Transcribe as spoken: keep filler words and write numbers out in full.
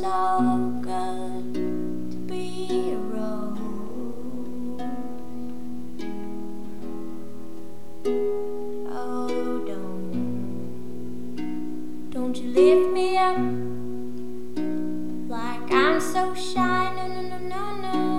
so good to be a rose. Oh, don't, don't you lift me up like I'm so shy. No, no, no, no, no.